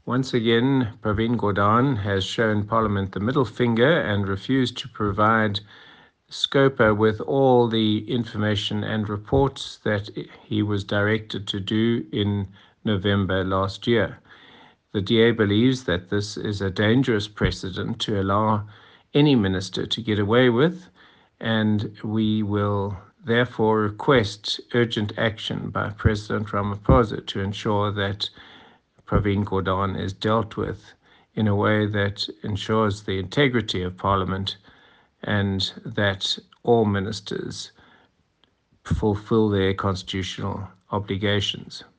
Once again, Pravin Gordhan has shown Parliament the middle finger and refused to provide Scopa with all the information and reports that he was directed to do in November last year. The DA believes that this is a dangerous precedent to allow any minister to get away with, and we will therefore request urgent action by President Ramaphosa to ensure that Pravin Gordhan is dealt with in a way that ensures the integrity of Parliament and that all ministers fulfill their constitutional obligations.